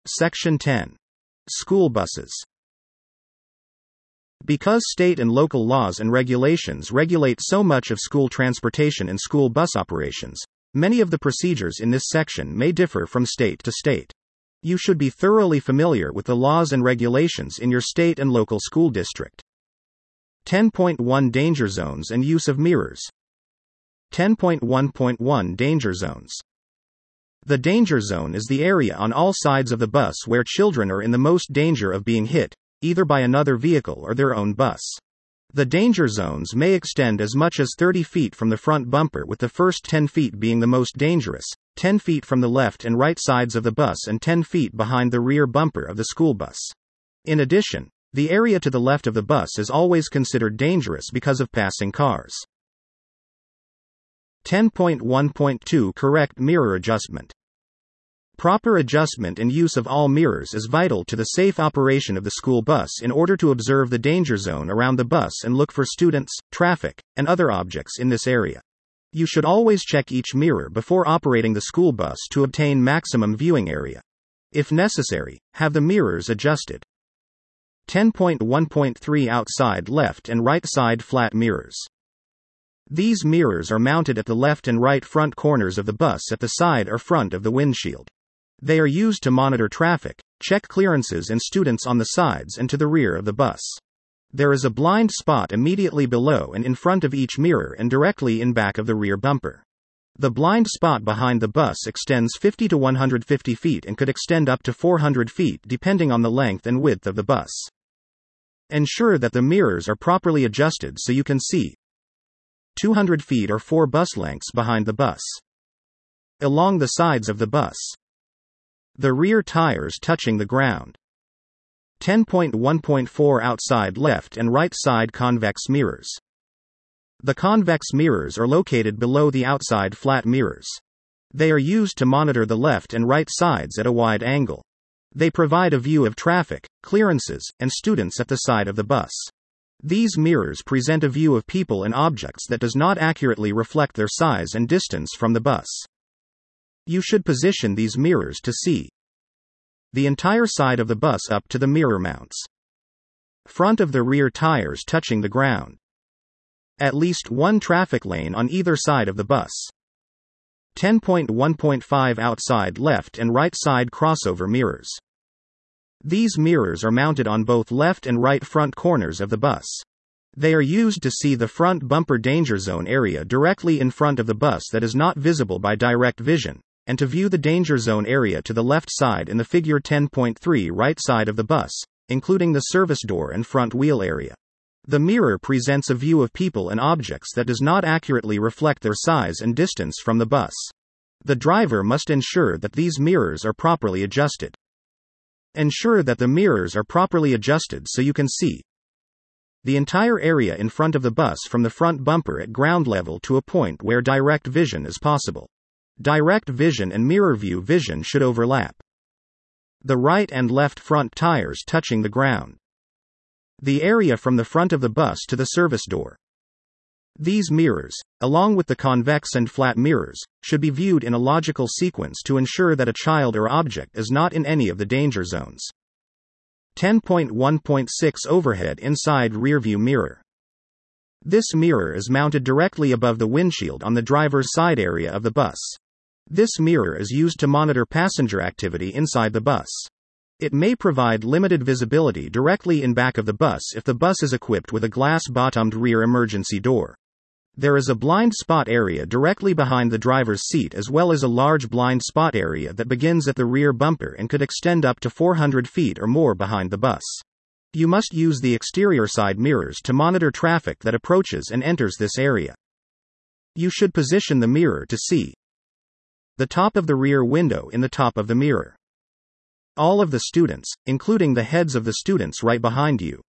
Section 10. School buses. Because state and local laws and regulations regulate so much of school transportation and school bus operations, many of the procedures in this section may differ from state to state. You should be thoroughly familiar with the laws and regulations in your state and local school district. 10.1 Danger zones and use of mirrors. 10.1.1 Danger zones. The danger zone is the area on all sides of the bus where children are in the most danger of being hit, either by another vehicle or their own bus. The danger zones may extend as much as 30 feet from the front bumper, with the first 10 feet being the most dangerous, 10 feet from the left and right sides of the bus and 10 feet behind the rear bumper of the school bus. In addition, the area to the left of the bus is always considered dangerous because of passing cars. 10.1.2 Correct mirror adjustment. Proper adjustment and use of all mirrors is vital to the safe operation of the school bus in order to observe the danger zone around the bus and look for students, traffic, and other objects in this area. You should always check each mirror before operating the school bus to obtain maximum viewing area. If necessary, have the mirrors adjusted. 10.1.3 Outside left and right side flat mirrors. These mirrors are mounted at the left and right front corners of the bus at the side or front of the windshield. They are used to monitor traffic, check clearances and students on the sides and to the rear of the bus. There is a blind spot immediately below and in front of each mirror and directly in back of the rear bumper. The blind spot behind the bus extends 50 to 150 feet and could extend up to 400 feet depending on the length and width of the bus. Ensure that the mirrors are properly adjusted so you can see 200 feet or 4 bus lengths behind the bus. Along the sides of the bus. The rear tires touching the ground. 10.1.4 Outside left and right side convex mirrors. The convex mirrors are located below the outside flat mirrors. They are used to monitor the left and right sides at a wide angle. They provide a view of traffic, clearances, and students at the side of the bus. These mirrors present a view of people and objects that does not accurately reflect their size and distance from the bus. You should position these mirrors to see the entire side of the bus up to the mirror mounts. Front of the rear tires touching the ground. At least one traffic lane on either side of the bus. 10.1.5 Outside left and right side crossover mirrors. These mirrors are mounted on both left and right front corners of the bus. They are used to see the front bumper danger zone area directly in front of the bus that is not visible by direct vision, and to view the danger zone area to the left side in the figure 10.3 right side of the bus, including the service door and front wheel area. The mirror presents a view of people and objects that does not accurately reflect their size and distance from the bus. The driver must ensure that these mirrors are properly adjusted. Ensure that the mirrors are properly adjusted so you can see the entire area in front of the bus from the front bumper at ground level to a point where direct vision is possible. Direct vision and mirror view vision should overlap. The right and left front tires touching the ground. The area from the front of the bus to the service door. These mirrors, along with the convex and flat mirrors, should be viewed in a logical sequence to ensure that a child or object is not in any of the danger zones. 10.1.6 Overhead inside rearview mirror. This mirror is mounted directly above the windshield on the driver's side area of the bus. This mirror is used to monitor passenger activity inside the bus. It may provide limited visibility directly in back of the bus if the bus is equipped with a glass-bottomed rear emergency door. There is a blind spot area directly behind the driver's seat as well as a large blind spot area that begins at the rear bumper and could extend up to 400 feet or more behind the bus. You must use the exterior side mirrors to monitor traffic that approaches and enters this area. You should position the mirror to see the top of the rear window in the top of the mirror. All of the students, including the heads of the students right behind you.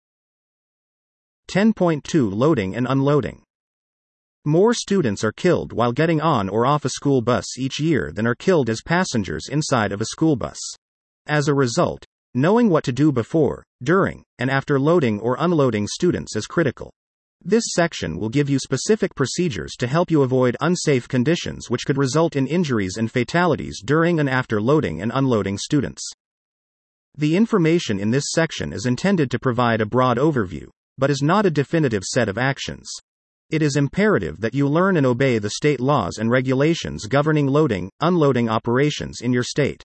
10.2 Loading and unloading. More students are killed while getting on or off a school bus each year than are killed as passengers inside of a school bus. As a result, knowing what to do before, during, and after loading or unloading students is critical. This section will give you specific procedures to help you avoid unsafe conditions which could result in injuries and fatalities during and after loading and unloading students. The information in this section is intended to provide a broad overview, but is not a definitive set of actions. It is imperative that you learn and obey the state laws and regulations governing loading, unloading operations in your state.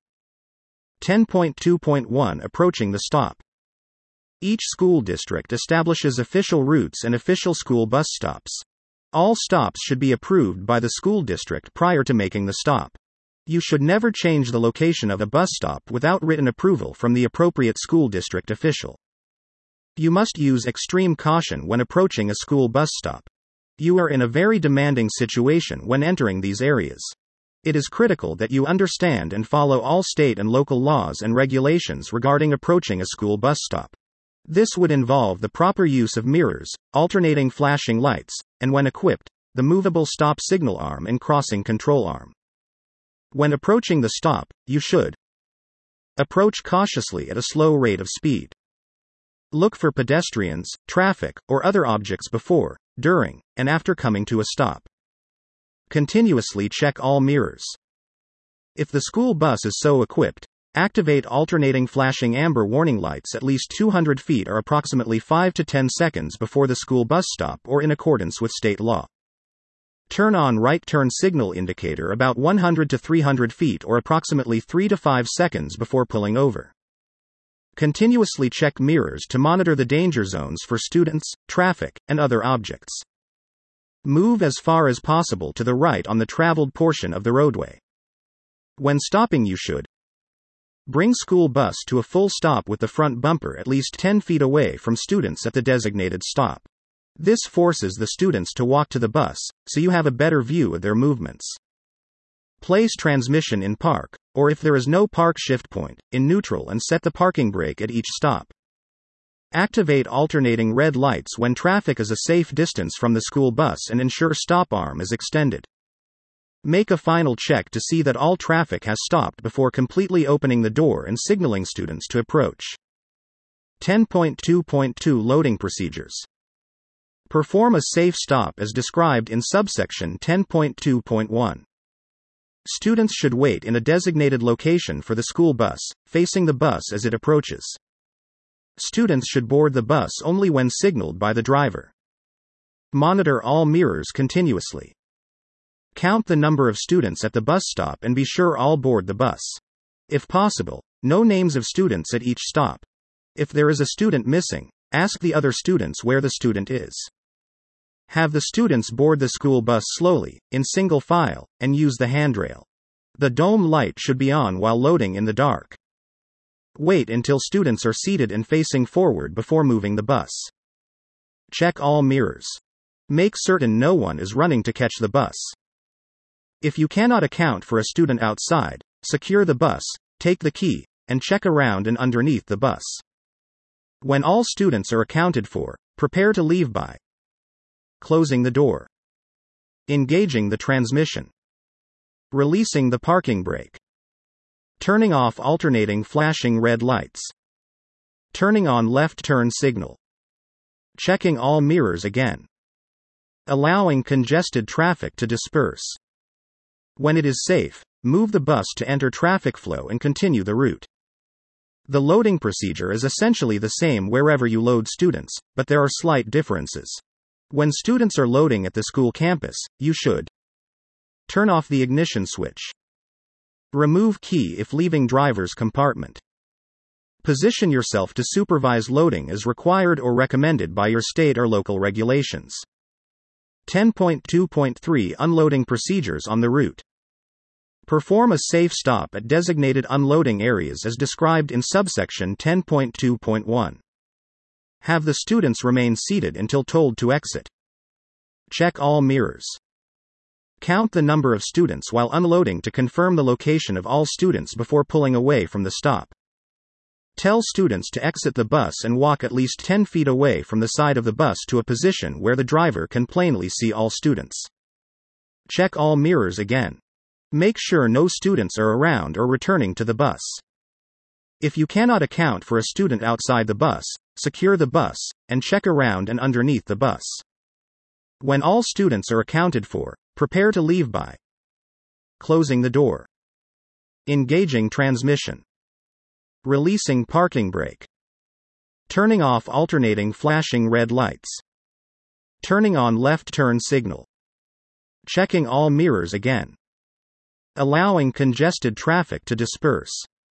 10.2.1 Approaching the stop. Each school district establishes official routes and official school bus stops. All stops should be approved by the school district prior to making the stop. You should never change the location of a bus stop without written approval from the appropriate school district official. You must use extreme caution when approaching a school bus stop. You are in a very demanding situation when entering these areas. It is critical that you understand and follow all state and local laws and regulations regarding approaching a school bus stop. This would involve the proper use of mirrors, alternating flashing lights, and when equipped, the movable stop signal arm and crossing control arm. When approaching the stop, you should approach cautiously at a slow rate of speed. Look for pedestrians, traffic, or other objects before, during, and after coming to a stop. Continuously check all mirrors. If the school bus is so equipped, activate alternating flashing amber warning lights at least 200 feet or approximately 5 to 10 seconds before the school bus stop or in accordance with state law. Turn on right turn signal indicator about 100 to 300 feet or approximately 3 to 5 seconds before pulling over. Continuously check mirrors to monitor the danger zones for students, traffic, and other objects. Move as far as possible to the right on the traveled portion of the roadway. When stopping, you should bring school bus to a full stop with the front bumper at least 10 feet away from students at the designated stop. This forces the students to walk to the bus, so you have a better view of their movements. Place transmission in park, or if there is no park shift point, in neutral and set the parking brake at each stop. Activate alternating red lights when traffic is a safe distance from the school bus and ensure stop arm is extended. Make a final check to see that all traffic has stopped before completely opening the door and signaling students to approach. 10.2.2 Loading Procedures. Perform a safe stop as described in subsection 10.2.1. Students should wait in a designated location for the school bus, facing the bus as it approaches. Students should board the bus only when signaled by the driver. Monitor all mirrors continuously. Count the number of students at the bus stop and be sure all board the bus. If possible, know names of students at each stop. If there is a student missing, ask the other students where the student is. Have the students board the school bus slowly, in single file, and use the handrail. The dome light should be on while loading in the dark. Wait until students are seated and facing forward before moving the bus. Check all mirrors. Make certain no one is running to catch the bus. If you cannot account for a student outside, secure the bus, take the key, and check around and underneath the bus. When all students are accounted for, prepare to leave by closing the door, engaging the transmission, releasing the parking brake, turning off alternating flashing red lights, turning on left turn signal, checking all mirrors again, allowing congested traffic to disperse. When it is safe, move the bus to enter traffic flow and continue the route. The loading procedure is essentially the same wherever you load students, but there are slight differences. When students are loading at the school campus, you should turn off the ignition switch. Remove key if leaving driver's compartment. Position yourself to supervise loading as required or recommended by your state or local regulations. 10.2.3 Unloading Procedures on the route. Perform a safe stop at designated unloading areas as described in subsection 10.2.1. Have the students remain seated until told to exit. Check all mirrors. Count the number of students while unloading to confirm the location of all students before pulling away from the stop. Tell students to exit the bus and walk at least 10 feet away from the side of the bus to a position where the driver can plainly see all students. Check all mirrors again. Make sure no students are around or returning to the bus. If you cannot account for a student outside the bus, secure the bus, and check around and underneath the bus. When all students are accounted for, prepare to leave by closing the door, engaging transmission, releasing parking brake, turning off alternating flashing red lights, turning on left turn signal, checking all mirrors again, allowing congested traffic to disperse.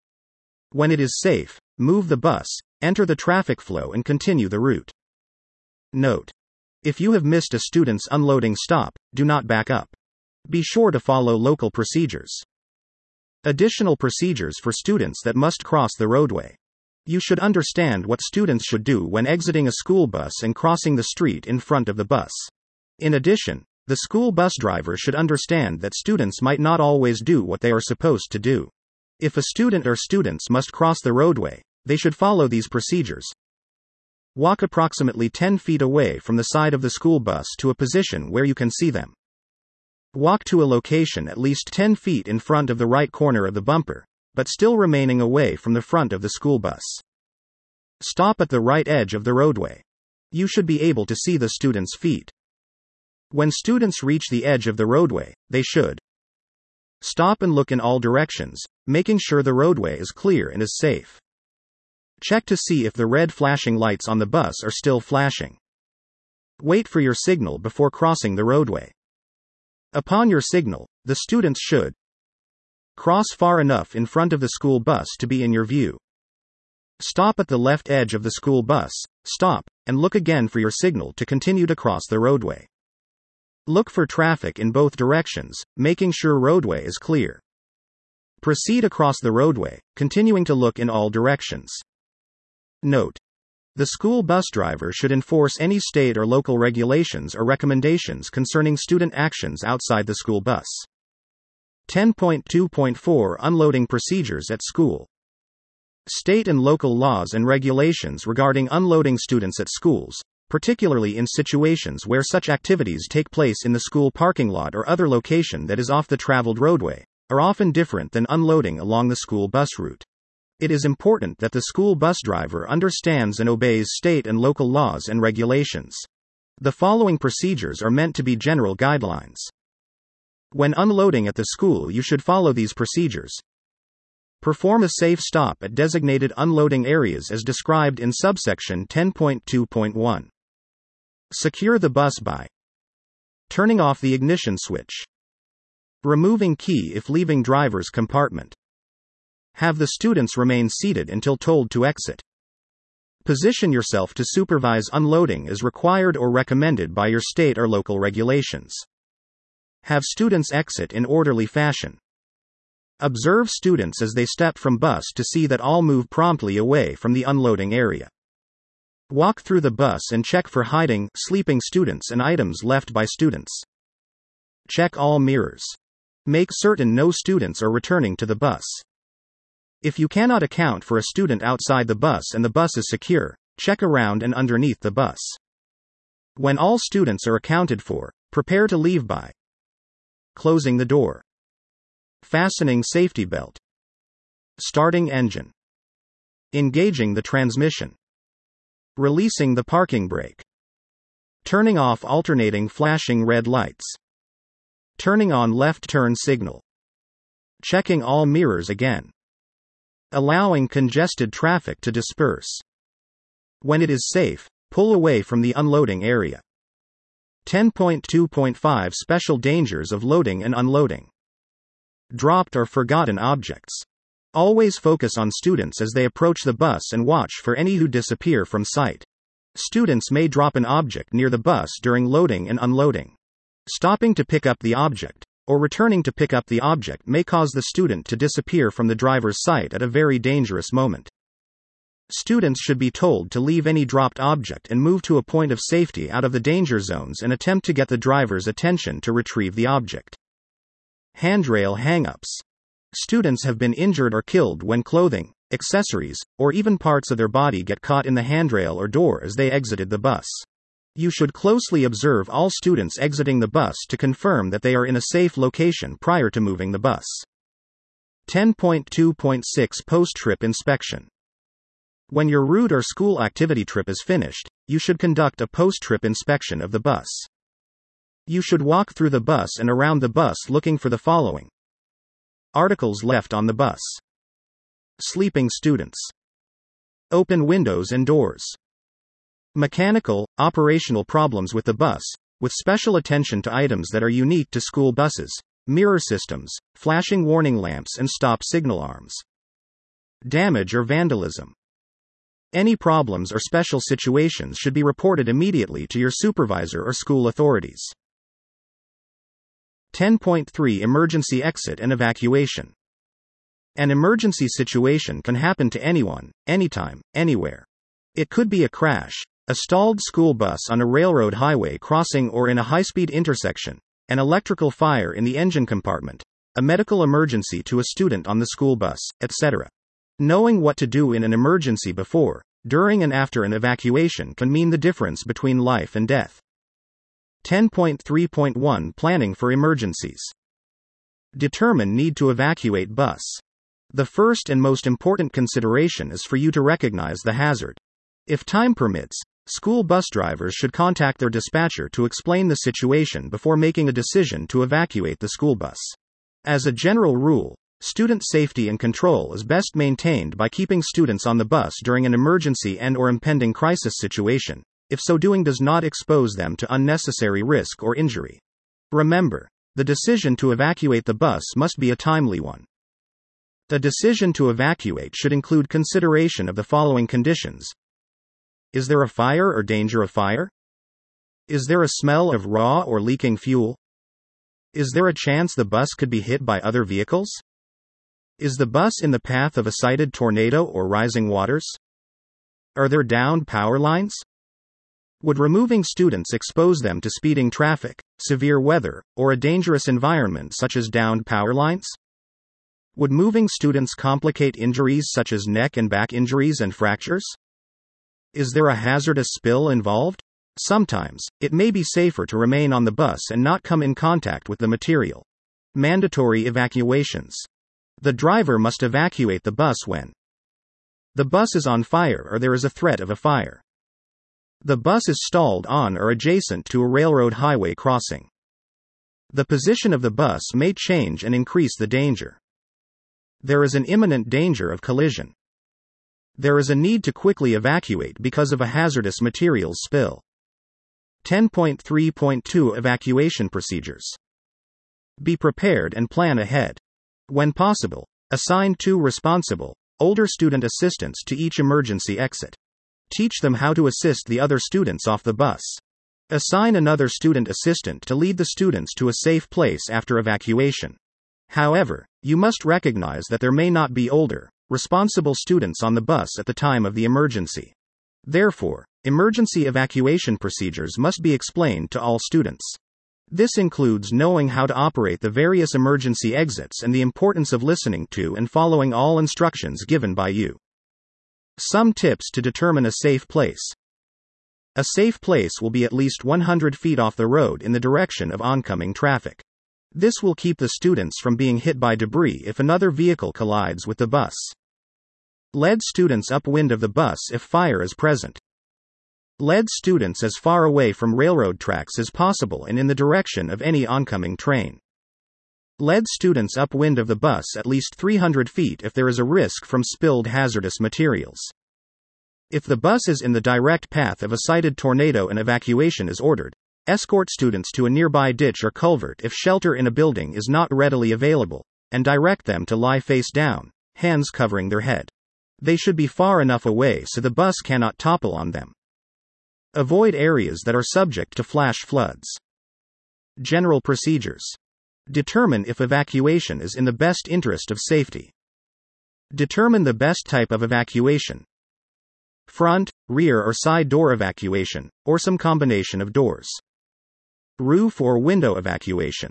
When it is safe, move the bus, enter the traffic flow and continue the route. Note: if you have missed a student's unloading stop, do not back up. Be sure to follow local procedures. Additional procedures for students that must cross the roadway. You should understand what students should do when exiting a school bus and crossing the street in front of the bus. In addition, the school bus driver should understand that students might not always do what they are supposed to do. If a student or students must cross the roadway, they should follow these procedures. Walk approximately 10 feet away from the side of the school bus to a position where you can see them. Walk to a location at least 10 feet in front of the right corner of the bumper, but still remaining away from the front of the school bus. Stop at the right edge of the roadway. You should be able to see the students' feet. When students reach the edge of the roadway, they should stop and look in all directions, making sure the roadway is clear and is safe. Check to see if the red flashing lights on the bus are still flashing. Wait for your signal before crossing the roadway. Upon your signal, the students should cross far enough in front of the school bus to be in your view. Stop at the left edge of the school bus, stop, and look again for your signal to continue to cross the roadway. Look for traffic in both directions, making sure roadway is clear. Proceed across the roadway, continuing to look in all directions. Note: the school bus driver should enforce any state or local regulations or recommendations concerning student actions outside the school bus. 10.2.4 Unloading procedures at school. State and local laws and regulations regarding unloading students at schools, particularly in situations where such activities take place in the school parking lot or other location that is off the traveled roadway, are often different than unloading along the school bus route. It is important that the school bus driver understands and obeys state and local laws and regulations. The following procedures are meant to be general guidelines. When unloading at the school, you should follow these procedures. Perform a safe stop at designated unloading areas as described in subsection 10.2.1. Secure the bus by turning off the ignition switch, removing key if leaving driver's compartment. Have the students remain seated until told to exit. Position yourself to supervise unloading as required or recommended by your state or local regulations. Have students exit in orderly fashion. Observe students as they step from bus to see that all move promptly away from the unloading area. Walk through the bus and check for hiding, sleeping students and items left by students. Check all mirrors. Make certain no students are returning to the bus. If you cannot account for a student outside the bus and the bus is secure, check around and underneath the bus. When all students are accounted for, prepare to leave by closing the door, fastening safety belt, starting engine, engaging the transmission, releasing the parking brake, turning off alternating flashing red lights, turning on left turn signal, checking all mirrors again, allowing congested traffic to disperse. When it is safe, pull away from the unloading area. 10.2.5 Special dangers of loading and unloading. Dropped or forgotten objects. Always focus on students as they approach the bus and watch for any who disappear from sight. Students may drop an object near the bus during loading and unloading. Stopping to pick up the object, or returning to pick up the object may cause the student to disappear from the driver's sight at a very dangerous moment. Students should be told to leave any dropped object and move to a point of safety out of the danger zones and attempt to get the driver's attention to retrieve the object. Handrail hang-ups. Students have been injured or killed when clothing, accessories, or even parts of their body get caught in the handrail or door as they exited the bus. You should closely observe all students exiting the bus to confirm that they are in a safe location prior to moving the bus. 10.2.6 Post-trip inspection. When your route or school activity trip is finished, you should conduct a post-trip inspection of the bus. You should walk through the bus and around the bus looking for the following: articles left on the bus, sleeping students, open windows and doors, mechanical, operational problems with the bus, with special attention to items that are unique to school buses, mirror systems, flashing warning lamps and stop signal arms, damage or vandalism. Any problems or special situations should be reported immediately to your supervisor or school authorities. 10.3 Emergency exit and evacuation. An emergency situation can happen to anyone, anytime, anywhere. It could be a crash, a stalled school bus on a railroad highway crossing or in a high-speed intersection, an electrical fire in the engine compartment, a medical emergency to a student on the school bus, etc. Knowing what to do in an emergency before, during and after an evacuation can mean the difference between life and death. 10.3.1 Planning for emergencies. Determine need to evacuate bus. The first and most important consideration is for you to recognize the hazard. If time permits, school bus drivers should contact their dispatcher to explain the situation before making a decision to evacuate the school bus. As a general rule, student safety and control is best maintained by keeping students on the bus during an emergency and/or impending crisis situation, if so doing does not expose them to unnecessary risk or injury. Remember, the decision to evacuate the bus must be a timely one. The decision to evacuate should include consideration of the following conditions. Is there a fire or danger of fire? Is there a smell of raw or leaking fuel? Is there a chance the bus could be hit by other vehicles? Is the bus in the path of a cited tornado or rising waters? Are there downed power lines? Would removing students expose them to speeding traffic, severe weather, or a dangerous environment such as downed power lines? Would moving students complicate injuries such as neck and back injuries and fractures? Is there a hazardous spill involved? Sometimes, it may be safer to remain on the bus and not come in contact with the material. Mandatory evacuations. The driver must evacuate the bus when the bus is on fire or there is a threat of a fire. The bus is stalled on or adjacent to a railroad highway crossing. The position of the bus may change and increase the danger. There is an imminent danger of collision. There is a need to quickly evacuate because of a hazardous materials spill. 10.3.2 Evacuation procedures. Be prepared and plan ahead. When possible, assign 2 responsible, older student assistants to each emergency exit. Teach them how to assist the other students off the bus. Assign another student assistant to lead the students to a safe place after evacuation. However, you must recognize that there may not be older, responsible students on the bus at the time of the emergency. Therefore, emergency evacuation procedures must be explained to all students. This includes knowing how to operate the various emergency exits and the importance of listening to and following all instructions given by you. Some tips to determine a safe place. A safe place will be at least 100 feet off the road in the direction of oncoming traffic. This will keep the students from being hit by debris if another vehicle collides with the bus. Lead students upwind of the bus if fire is present. Lead students as far away from railroad tracks as possible and in the direction of any oncoming train. Lead students upwind of the bus at least 300 feet if there is a risk from spilled hazardous materials. If the bus is in the direct path of a cited tornado and evacuation is ordered, escort students to a nearby ditch or culvert if shelter in a building is not readily available, and direct them to lie face down, hands covering their head. They should be far enough away so the bus cannot topple on them. Avoid areas that are subject to flash floods. General procedures. Determine if evacuation is in the best interest of safety. Determine the best type of evacuation. Front, rear or side door evacuation, or some combination of doors. Roof or window evacuation.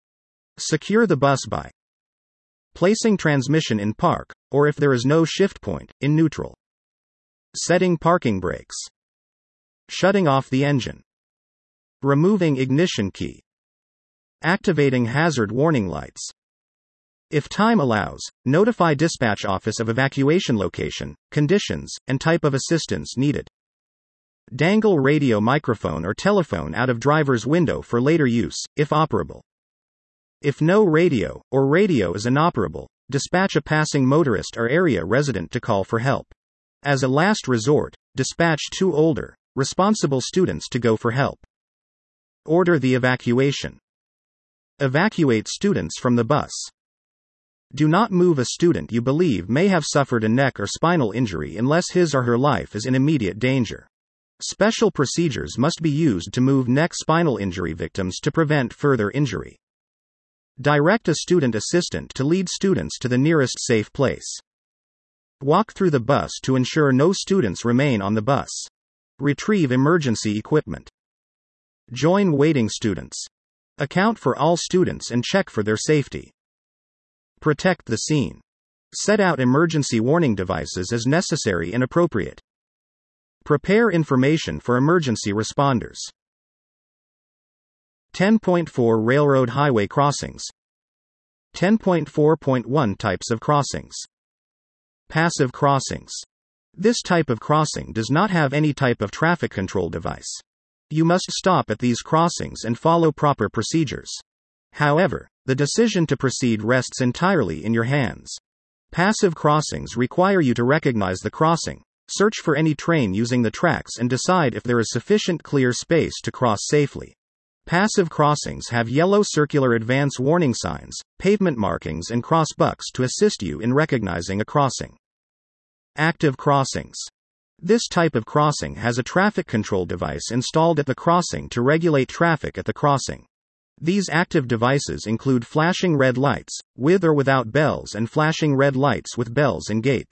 Secure the bus by placing transmission in park, or if there is no shift point, in neutral. Setting parking brakes. Shutting off the engine. Removing ignition key. Activating hazard warning lights. If time allows, notify dispatch office of evacuation location, conditions, and type of assistance needed. Dangle radio microphone or telephone out of driver's window for later use, if operable. If no radio, or radio is inoperable, dispatch a passing motorist or area resident to call for help. As a last resort, dispatch 2 older, responsible students to go for help. Order the evacuation. Evacuate students from the bus. Do not move a student you believe may have suffered a neck or spinal injury unless his or her life is in immediate danger. Special procedures must be used to move neck spinal injury victims to prevent further injury. Direct a student assistant to lead students to the nearest safe place. Walk through the bus to ensure no students remain on the bus. Retrieve emergency equipment. Join waiting students. Account for all students and check for their safety. Protect the scene. Set out emergency warning devices as necessary and appropriate. Prepare information for emergency responders. 10.4 Railroad highway crossings. 10.4.1 Types of crossings. Passive crossings. This type of crossing does not have any type of traffic control device. You must stop at these crossings and follow proper procedures. However, the decision to proceed rests entirely in your hands. Passive crossings require you to recognize the crossing, search for any train using the tracks and decide if there is sufficient clear space to cross safely. Passive crossings have yellow circular advance warning signs, pavement markings and cross bucks to assist you in recognizing a crossing. Active crossings. This type of crossing has a traffic control device installed at the crossing to regulate traffic at the crossing. These active devices include flashing red lights, with or without bells, and flashing red lights with bells and gates.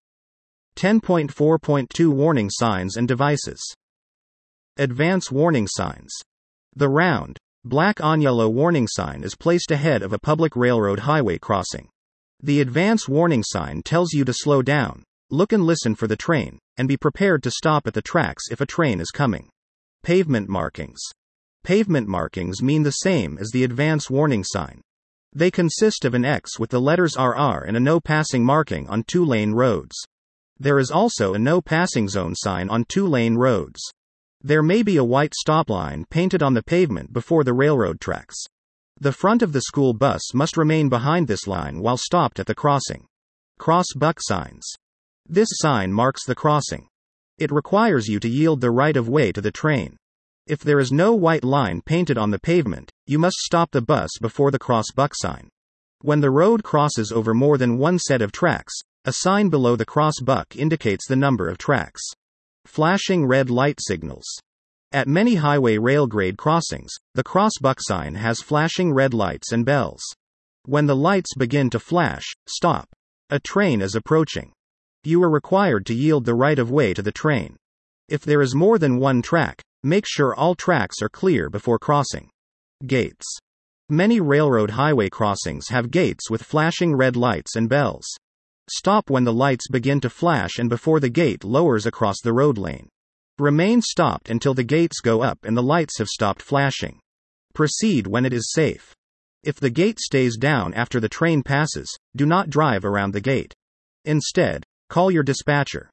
10.4.2 Warning signs and devices. Advance warning signs. The round, black on yellow warning sign is placed ahead of a public railroad highway crossing. The advance warning sign tells you to slow down, look and listen for the train, and be prepared to stop at the tracks if a train is coming. Pavement markings. Pavement markings mean the same as the advance warning sign. They consist of an X with the letters RR and a no passing marking on 2-lane roads. There is also a no passing zone sign on 2-lane roads. There may be a white stop line painted on the pavement before the railroad tracks. The front of the school bus must remain behind this line while stopped at the crossing. Cross buck signs. This sign marks the crossing. It requires you to yield the right of way to the train. If there is no white line painted on the pavement, you must stop the bus before the cross buck sign. When the road crosses over more than one set of tracks, a sign below the cross buck indicates the number of tracks. Flashing red light signals. At many highway rail grade crossings, the cross buck sign has flashing red lights and bells. When the lights begin to flash, stop. A train is approaching. You are required to yield the right of way to the train. If there is more than one track, make sure all tracks are clear before crossing. Gates. Many railroad highway crossings have gates with flashing red lights and bells. Stop when the lights begin to flash and before the gate lowers across the road lane. Remain stopped until the gates go up and the lights have stopped flashing. Proceed when it is safe. If the gate stays down after the train passes, do not drive around the gate. Instead, call your dispatcher.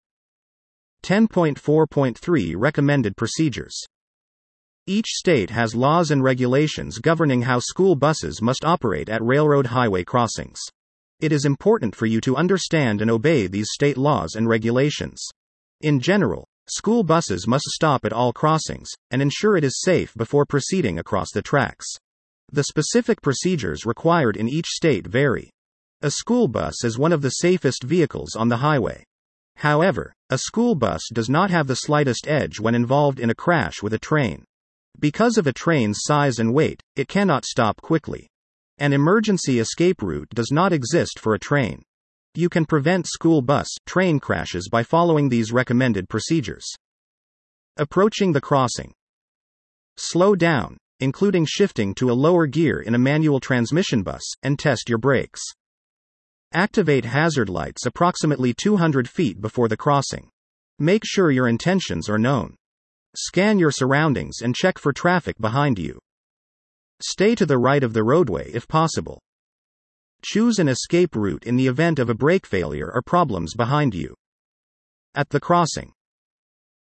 10.4.3 Recommended procedures. Each state has laws and regulations governing how school buses must operate at railroad highway crossings. It is important for you to understand and obey these state laws and regulations. In general, school buses must stop at all crossings and ensure it is safe before proceeding across the tracks. The specific procedures required in each state vary. A school bus is one of the safest vehicles on the highway. However, a school bus does not have the slightest edge when involved in a crash with a train. Because of a train's size and weight, it cannot stop quickly. An emergency escape route does not exist for a train. You can prevent school bus train crashes by following these recommended procedures. Approaching the crossing. Slow down, including shifting to a lower gear in a manual transmission bus, and test your brakes. Activate hazard lights approximately 200 feet before the crossing. Make sure your intentions are known. Scan your surroundings and check for traffic behind you. Stay to the right of the roadway if possible. Choose an escape route in the event of a brake failure or problems behind you. At the crossing.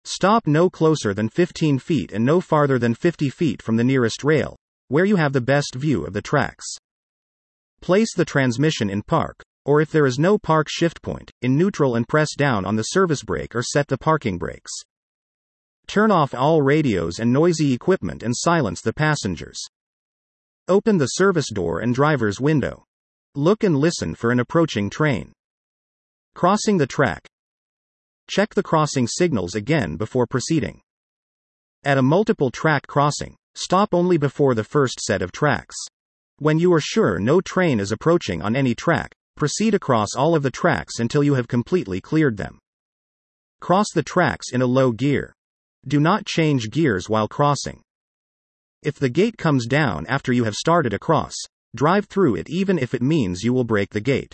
Stop no closer than 15 feet and no farther than 50 feet from the nearest rail, where you have the best view of the tracks. Place the transmission in park, or if there is no park shift point, in neutral and press down on the service brake or set the parking brakes. Turn off all radios and noisy equipment and silence the passengers. Open the service door and driver's window. Look and listen for an approaching train. Crossing the track. Check the crossing signals again before proceeding. At a multiple track crossing, stop only before the first set of tracks. When you are sure no train is approaching on any track, proceed across all of the tracks until you have completely cleared them. Cross the tracks in a low gear. Do not change gears while crossing. If the gate comes down after you have started across, drive through it even if it means you will break the gate.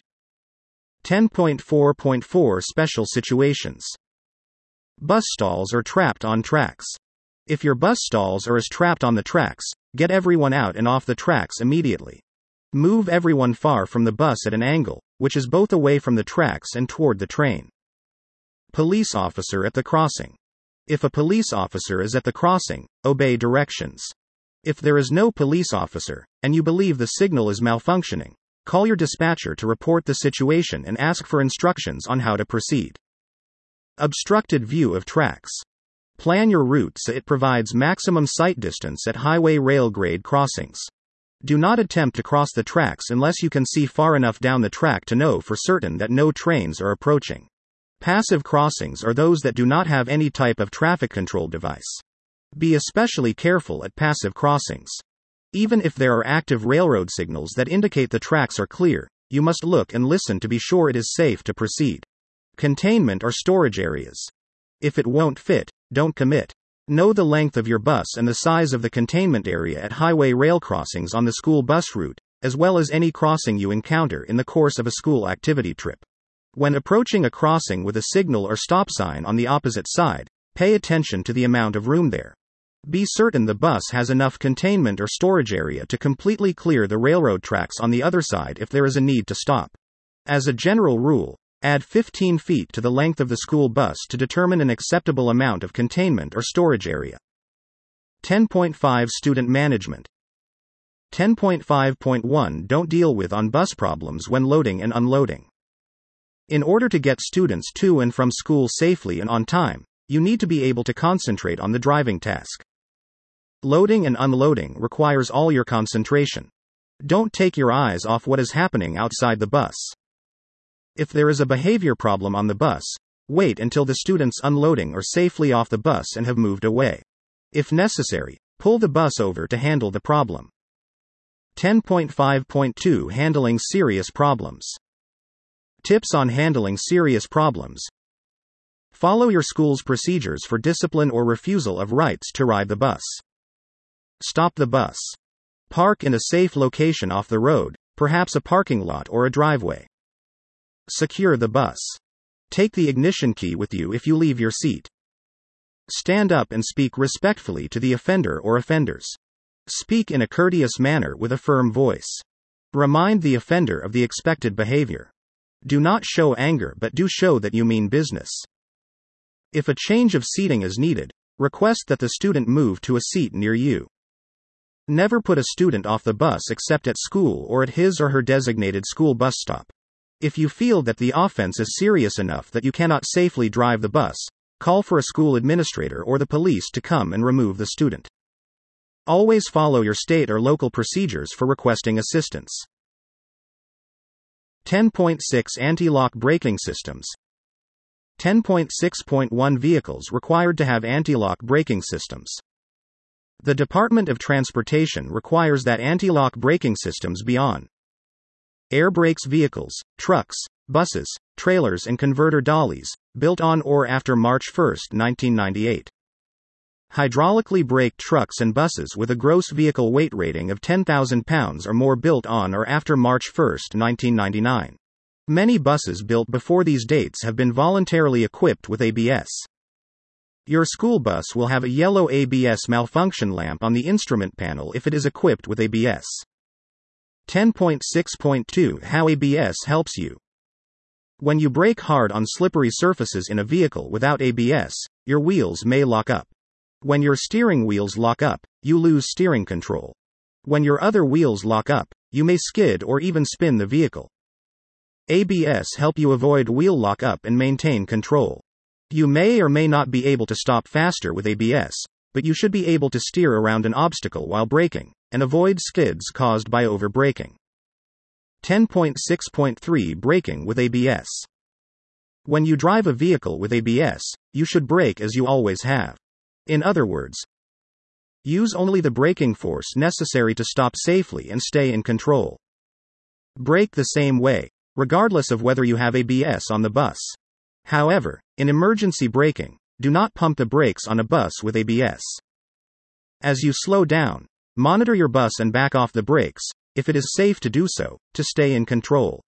10.4.4 Special Situations. Bus stalls are trapped on tracks. If your bus stalls are trapped on the tracks, get everyone out and off the tracks immediately. Move everyone far from the bus at an angle, which is both away from the tracks and toward the train. Police officer at the crossing. If a police officer is at the crossing, obey directions. If there is no police officer, and you believe the signal is malfunctioning, call your dispatcher to report the situation and ask for instructions on how to proceed. Obstructed view of tracks. Plan your route so it provides maximum sight distance at highway rail grade crossings. Do not attempt to cross the tracks unless you can see far enough down the track to know for certain that no trains are approaching. Passive crossings are those that do not have any type of traffic control device. Be especially careful at passive crossings. Even if there are active railroad signals that indicate the tracks are clear, you must look and listen to be sure it is safe to proceed. Containment or storage areas. If it won't fit, don't commit. Know the length of your bus and the size of the containment area at highway rail crossings on the school bus route, as well as any crossing you encounter in the course of a school activity trip. When approaching a crossing with a signal or stop sign on the opposite side, pay attention to the amount of room there. Be certain the bus has enough containment or storage area to completely clear the railroad tracks on the other side if there is a need to stop. As a general rule, add 15 feet to the length of the school bus to determine an acceptable amount of containment or storage area. 10.5 Student Management. 10.5.1 Don't deal with on-bus problems when loading and unloading. In order to get students to and from school safely and on time, you need to be able to concentrate on the driving task. Loading and unloading requires all your concentration. Don't take your eyes off what is happening outside the bus. If there is a behavior problem on the bus, wait until the students unloading are safely off the bus and have moved away. If necessary, pull the bus over to handle the problem. 10.5.2 Handling serious problems. Tips on handling serious problems. Follow your school's procedures for discipline or refusal of rights to ride the bus. Stop the bus. Park in a safe location off the road, perhaps a parking lot or a driveway. Secure the bus. Take the ignition key with you if you leave your seat. Stand up and speak respectfully to the offender or offenders. Speak in a courteous manner with a firm voice. Remind the offender of the expected behavior. Do not show anger but do show that you mean business. If a change of seating is needed, request that the student move to a seat near you. Never put a student off the bus except at school or at his or her designated school bus stop. If you feel that the offense is serious enough that you cannot safely drive the bus, call for a school administrator or the police to come and remove the student. Always follow your state or local procedures for requesting assistance. 10.6 Anti-lock braking systems. 10.6.1 Vehicles required to have anti-lock braking systems. The Department of Transportation requires that anti-lock braking systems be on air brakes vehicles, trucks, buses, trailers and converter dollies, built on or after March 1, 1998. Hydraulically braked trucks and buses with a gross vehicle weight rating of 10,000 pounds or more built on or after March 1, 1999. Many buses built before these dates have been voluntarily equipped with ABS. Your school bus will have a yellow ABS malfunction lamp on the instrument panel if it is equipped with ABS. 10.6.2 How ABS helps you. When you brake hard on slippery surfaces in a vehicle without ABS, your wheels may lock up. When your steering wheels lock up, you lose steering control. When your other wheels lock up, you may skid or even spin the vehicle. ABS help you avoid wheel lock up and maintain control. You may or may not be able to stop faster with ABS, but you should be able to steer around an obstacle while braking, and avoid skids caused by over-braking. 10.6.3 Braking with ABS. When you drive a vehicle with ABS, you should brake as you always have. In other words, use only the braking force necessary to stop safely and stay in control. Brake the same way, regardless of whether you have ABS on the bus. However, in emergency braking, do not pump the brakes on a bus with ABS. As you slow down, monitor your bus and back off the brakes, if it is safe to do so, to stay in control.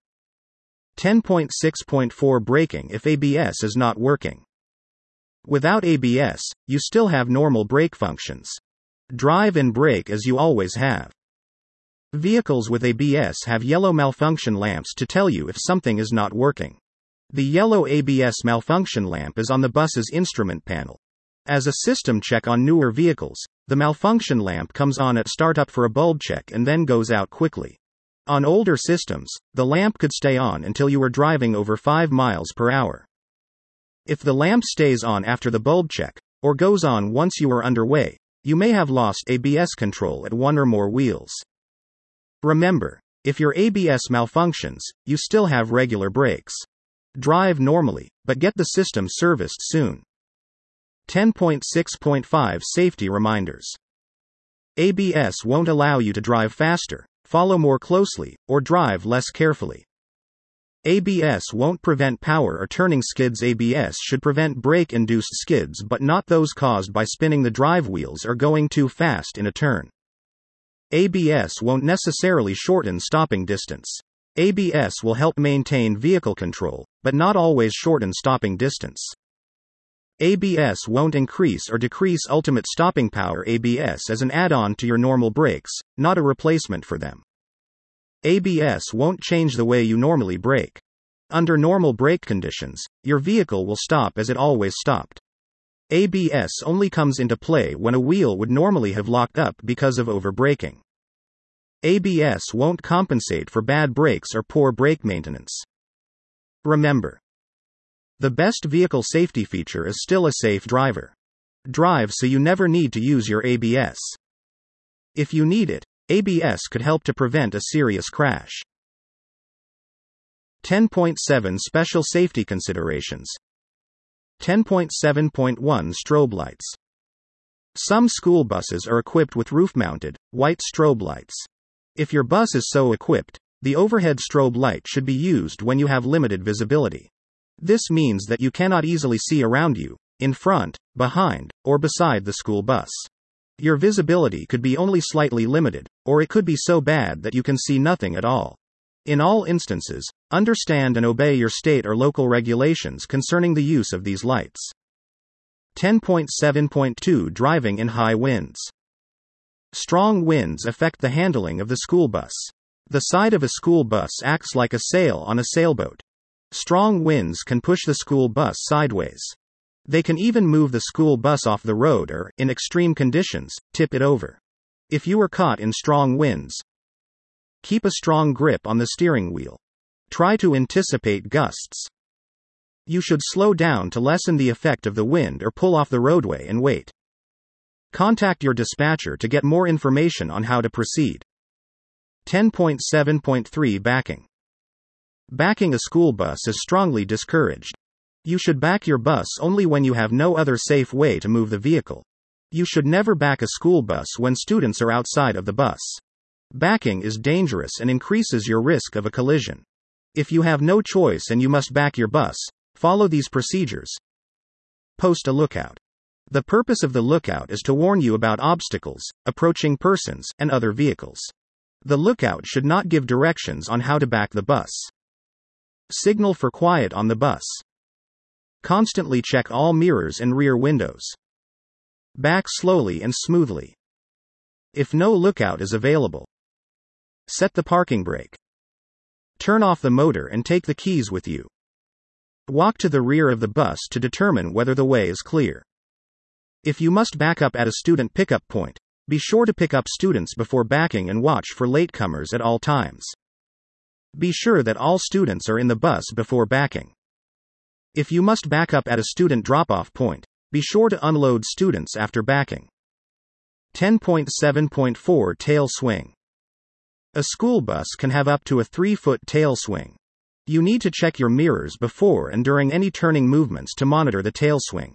10.6.4 Braking if ABS is not working. Without ABS, you still have normal brake functions. Drive and brake as you always have. Vehicles with ABS have yellow malfunction lamps to tell you if something is not working. The yellow ABS malfunction lamp is on the bus's instrument panel. As a system check on newer vehicles, the malfunction lamp comes on at startup for a bulb check and then goes out quickly. On older systems, the lamp could stay on until you were driving over 5 miles per hour. If the lamp stays on after the bulb check, or goes on once you are underway, you may have lost ABS control at one or more wheels. Remember, if your ABS malfunctions, you still have regular brakes. Drive normally, but get the system serviced soon. 10.6.5 Safety Reminders. ABS won't allow you to drive faster, follow more closely, or drive less carefully. ABS won't prevent power or turning skids. ABS should prevent brake-induced skids but not those caused by spinning the drive wheels or going too fast in a turn. ABS won't necessarily shorten stopping distance. ABS will help maintain vehicle control, but not always shorten stopping distance. ABS won't increase or decrease ultimate stopping power. ABS is an add-on to your normal brakes, not a replacement for them. ABS won't change the way you normally brake. Under normal brake conditions, your vehicle will stop as it always stopped. ABS only comes into play when a wheel would normally have locked up because of over-braking. ABS won't compensate for bad brakes or poor brake maintenance. Remember, the best vehicle safety feature is still a safe driver. Drive so you never need to use your ABS. If you need it, ABS could help to prevent a serious crash. 10.7 Special Safety Considerations. 10.7.1 Strobe lights. Some school buses are equipped with roof-mounted, white strobe lights. If your bus is so equipped, the overhead strobe light should be used when you have limited visibility. This means that you cannot easily see around you, in front, behind, or beside the school bus. Your visibility could be only slightly limited, or it could be so bad that you can see nothing at all. In all instances, understand and obey your state or local regulations concerning the use of these lights. 10.7.2 Driving in high winds. Strong winds affect the handling of the school bus. The side of a school bus acts like a sail on a sailboat. Strong winds can push the school bus sideways. They can even move the school bus off the road or, in extreme conditions, tip it over. If you are caught in strong winds, keep a strong grip on the steering wheel. Try to anticipate gusts. You should slow down to lessen the effect of the wind or pull off the roadway and wait. Contact your dispatcher to get more information on how to proceed. 10.7.3 Backing. Backing a school bus is strongly discouraged. You should back your bus only when you have no other safe way to move the vehicle. You should never back a school bus when students are outside of the bus. Backing is dangerous and increases your risk of a collision. If you have no choice and you must back your bus, follow these procedures. Post a lookout. The purpose of the lookout is to warn you about obstacles, approaching persons, and other vehicles. The lookout should not give directions on how to back the bus. Signal for quiet on the bus. Constantly check all mirrors and rear windows. Back slowly and smoothly. If no lookout is available, set the parking brake. Turn off the motor and take the keys with you. Walk to the rear of the bus to determine whether the way is clear. If you must back up at a student pickup point, be sure to pick up students before backing and watch for latecomers at all times. Be sure that all students are in the bus before backing. If you must back up at a student drop-off point, be sure to unload students after backing. 10.7.4 Tail swing. A school bus can have up to a 3-foot tail swing. You need to check your mirrors before and during any turning movements to monitor the tail swing.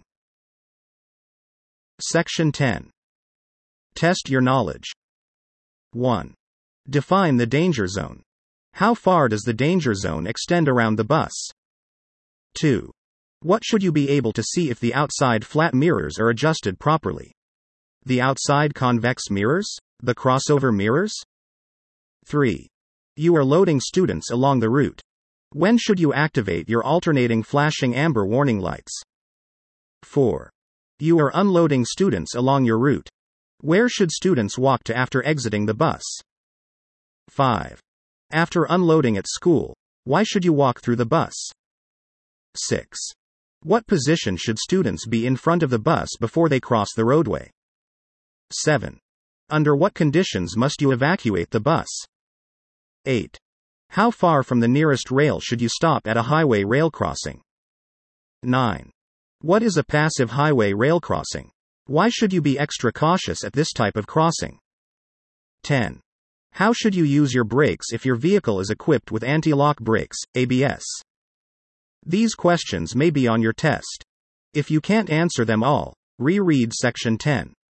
Section 10. Test your knowledge. 1. Define the danger zone. How far does the danger zone extend around the bus? 2. What should you be able to see if the outside flat mirrors are adjusted properly? The outside convex mirrors? The crossover mirrors? 3. You are loading students along the route. When should you activate your alternating flashing amber warning lights? 4. You are unloading students along your route. Where should students walk to after exiting the bus? 5. After unloading at school, why should you walk through the bus? 6. What position should students be in front of the bus before they cross the roadway? 7. Under what conditions must you evacuate the bus? 8. How far from the nearest rail should you stop at a highway rail crossing? 9. What is a passive highway rail crossing? Why should you be extra cautious at this type of crossing? 10. How should you use your brakes if your vehicle is equipped with anti-lock brakes, ABS? These questions may be on your test. If you can't answer them all, reread Section 10.